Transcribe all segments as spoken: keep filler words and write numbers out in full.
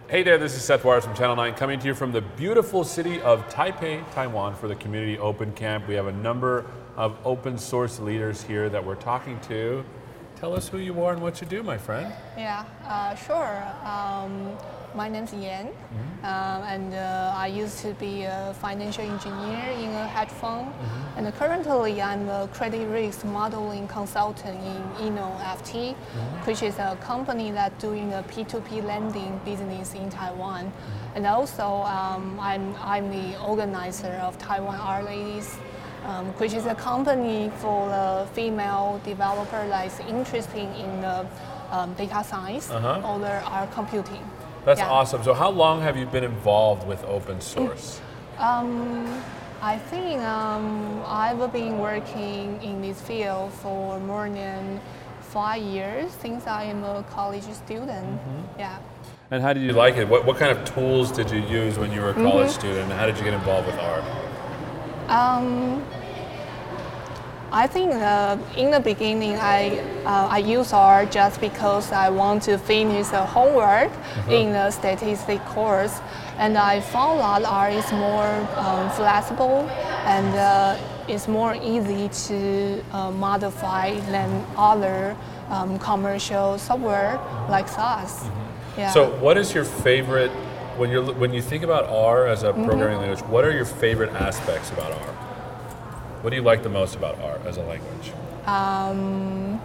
Hey there, this is Seth Waters from Channel nine coming to you from the beautiful city of Taipei, Taiwan for the Community Open Camp. We have a number of open source leaders here that we're talking to. Tell us who you are and what you do, my friend. Yeah, uh, sure. Um, my name's Yan, mm-hmm. um, and uh, I used to be a financial engineer in a hedge fund, mm-hmm. and currently I'm a credit risk modeling consultant in Eno F T, mm-hmm. which is a company that's doing a P two P lending business in Taiwan. Mm-hmm. And also um, I'm, I'm the organizer of Taiwan R Ladies, Um, which is a company for the female developer that's interested in the um, data science uh-huh. or the art computing. That's yeah. awesome. So how long have you been involved with open source? Um, I think um, I've been working in this field for more than five years since I am a college student. Mm-hmm. Yeah. And how did you like it? What, what kind of tools did you use when you were a college mm-hmm. student? How did you get involved with art? Um, I think uh, in the beginning I uh, I use R just because I want to finish the homework uh-huh. in the statistics course, and I found that R is more um, flexible and uh, it's more easy to uh, modify than other um, commercial software like SaaS. Mm-hmm. Yeah. So, what is your favorite when you're when you think about R as a programming mm-hmm. language? What are your favorite aspects about R? What do you like the most about R as a language? Um,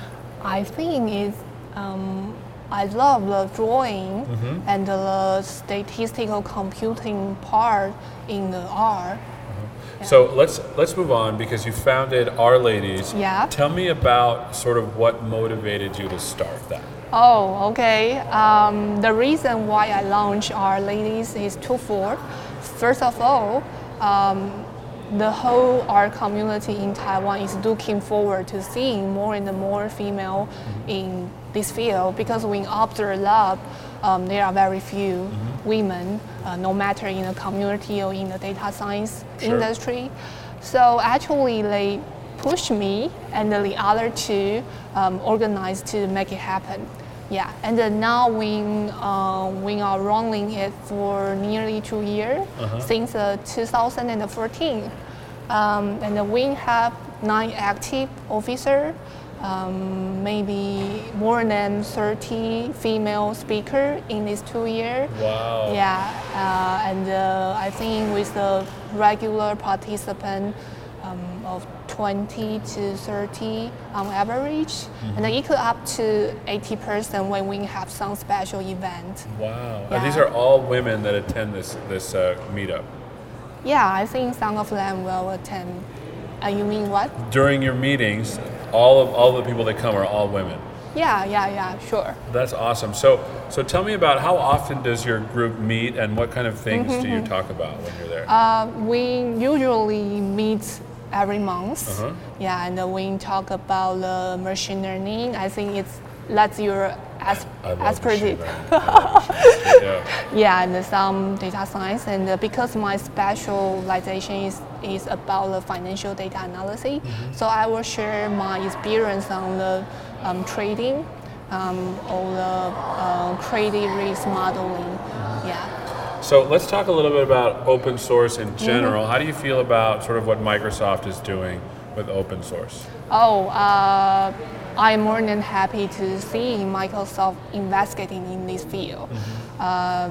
I think it's, um, I love the drawing mm-hmm. and the statistical computing part in the R. Mm-hmm. Yeah. So let's let's move on because you founded R Ladies. Yeah. Tell me about sort of what motivated you to start that. Oh, okay. Um, the reason why I launched R Ladies is twofold. First of all, um, the whole art community in Taiwan is looking forward to seeing more and more female mm-hmm. in this field because when observe lab, um, there are very few mm-hmm. women, uh, no matter in the community or in the data science sure. industry. So actually they pushed me and the other two um, organized to make it happen. Yeah, and uh, now we uh, we are running it for nearly two years uh-huh. since uh, two thousand fourteen, um, and we have nine active officers, um, maybe more than thirty female speakers in these two years. Wow. Yeah, uh, and uh, I think with the regular participant um, of twenty to thirty on average, mm-hmm. and then it could up to eighty percent when we have some special event. Wow, yeah. And these are all women that attend this, this uh, meetup? Yeah, I think some of them will attend. Uh, you mean what? During your meetings, all of all the people that come are all women? Yeah, yeah, yeah, sure. That's awesome. So, so tell me about how often does your group meet and what kind of things mm-hmm. do you talk about when you're there? Uh, we usually meet every month. Uh-huh. Yeah, and we talk about the machine learning. I think it's that's your as expertise. yeah. yeah, and some data science. And uh, because my specialization is, is about the financial data analysis, mm-hmm. so I will share my experience on the um, trading um, or the uh, credit risk modeling. Mm-hmm. Yeah. So let's talk a little bit about open source in general. Mm-hmm. How do you feel about sort of what Microsoft is doing with open source? Oh, uh, I'm more than happy to see Microsoft investigating in this field. Mm-hmm. Uh,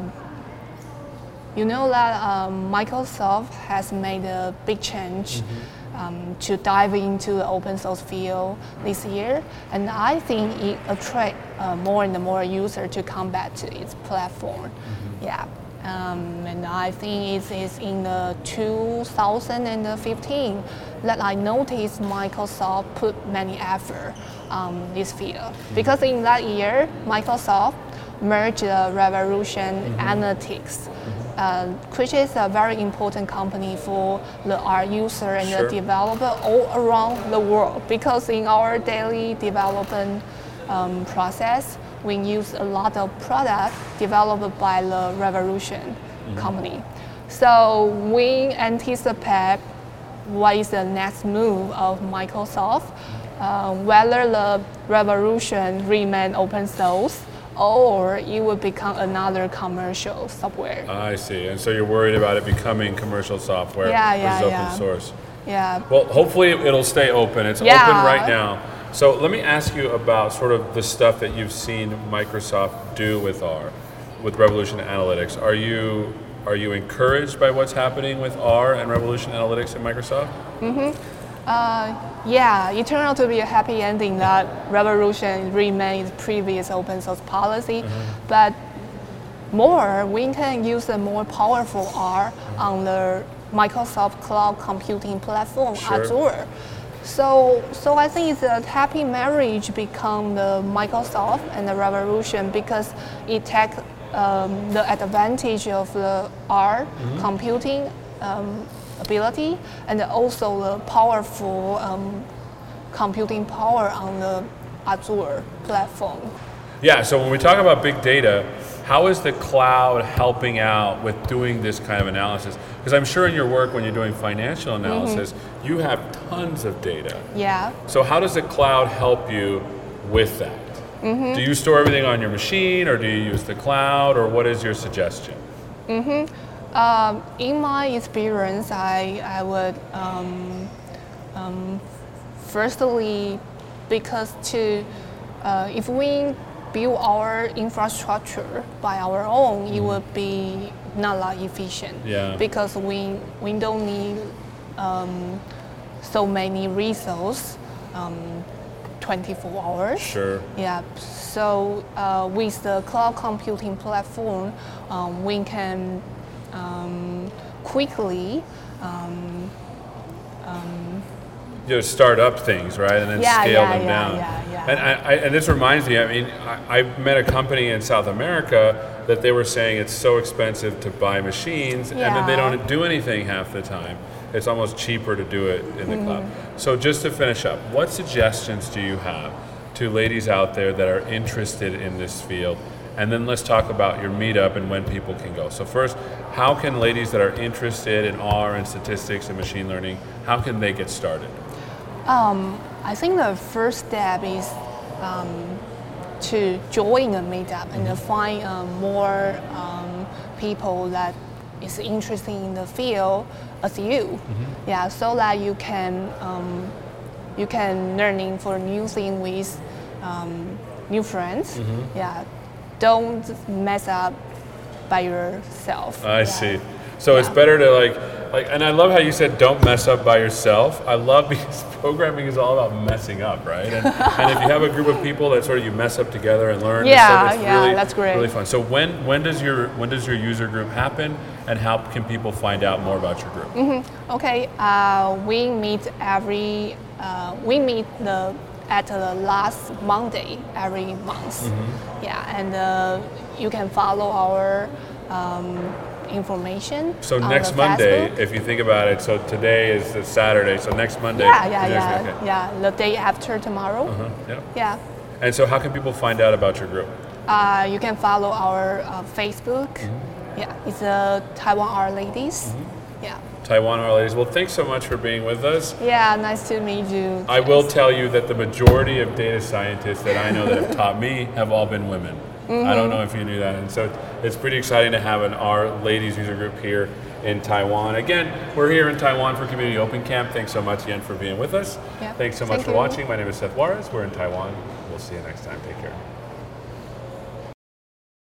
you know that um, Microsoft has made a big change mm-hmm. um, to dive into the open source field this year, and I think it attracts uh, more and more users to come back to its platform. Mm-hmm. Yeah. Um, and I think it is in the two thousand fifteen that I noticed Microsoft put many effort on this field. Because in that year, Microsoft merged the Revolution mm-hmm. Analytics, mm-hmm. uh, which is a very important company for the art user and sure. the developer all around the world. Because in our daily development um, process, we use a lot of products developed by the Revolution mm-hmm. company. So we anticipate what is the next move of Microsoft, uh, whether the Revolution remain open source or it would become another commercial software. I see. And so you're worried about it becoming commercial software Yeah, yeah, versus open yeah. source. Yeah. Well, hopefully it'll stay open. It's Yeah. open right now. So let me ask you about sort of the stuff that you've seen Microsoft do with R, with Revolution Analytics. Are you are you encouraged by what's happening with R and Revolution Analytics at Microsoft? Uh, yeah, it turned out to be a happy ending that Revolution remains previous open source policy, but more, we can use a more powerful R on the Microsoft Cloud Computing Platform, Sure. Azure. So, so I think it's a happy marriage between the Microsoft and the Revolution because it takes um, the advantage of the R computing um, ability and also the powerful um, computing power on the Azure platform. Yeah, so when we talk about big data, how is the cloud helping out with doing this kind of analysis? Because I'm sure in your work when you're doing financial analysis, you have tons of data. Yeah. So how does the cloud help you with that? Do you store everything on your machine or do you use the cloud or what is your suggestion? Um, in my experience, I, I would um, um, firstly, because to uh, if we build our infrastructure by our own, it would be not that efficient. Yeah. Because we we don't need um, so many resources, um, twenty-four hours. Sure. Yeah. So uh, with the cloud computing platform, um, we can um, quickly. Um, You know, start up things, right, and then Yeah, scale yeah, them yeah, down. yeah, yeah. And I, I, and this reminds me. I mean, I, I met a company in South America that they were saying it's so expensive to buy machines, and then they Yeah. don't do anything half the time. It's almost cheaper to do it in the Mm-hmm. cloud. So just to finish up, what suggestions do you have to ladies out there that are interested in this field? And then let's talk about your meetup and when people can go. So first, how can ladies that are interested in R and statistics and machine learning, how can they get started? Um, I think the first step is um, to join a meetup and to find um, more um, people that is interested in the field as you. Yeah, so that you can um, you can learning for new thing with um, new friends. Yeah, don't mess up by yourself. I Yeah. see. So it's Yeah. better to like, like, and I love how you said don't mess up by yourself. I love because programming is all about messing up, right? And, and if you have a group of people that sort of you mess up together and learn, and Yeah, stuff, it's yeah, really, that's great. really fun. So when when does your when does your user group happen, and how can people find out more about your group? Okay, uh, we meet every uh, we meet the at the last Monday every month. Yeah, and uh, you can follow our um, information. So on next the Monday, Facebook. if you think about it, so today is the Saturday, so next Monday. Yeah, yeah, is next- yeah, okay. yeah. The day after tomorrow. Uh-huh, yeah. Yeah. And so how can people find out about your group? Uh, you can follow our uh, Facebook. Mm-hmm. Yeah, it's uh, Taiwan Our Ladies. Yeah. Taiwan Our Ladies. Well, thanks so much for being with us. Yeah, nice to meet you. I will tell you that the majority of data scientists that I know that have taught me have all been women. I don't know if you knew that. And so it's pretty exciting to have an R Ladies user group here in Taiwan. Again, we're here in Taiwan for Community Open Camp. Thanks so much again for being with us. Yeah. Thanks so much Thank for you. watching. My name is Seth Juarez. We're in Taiwan. We'll see you next time. Take care.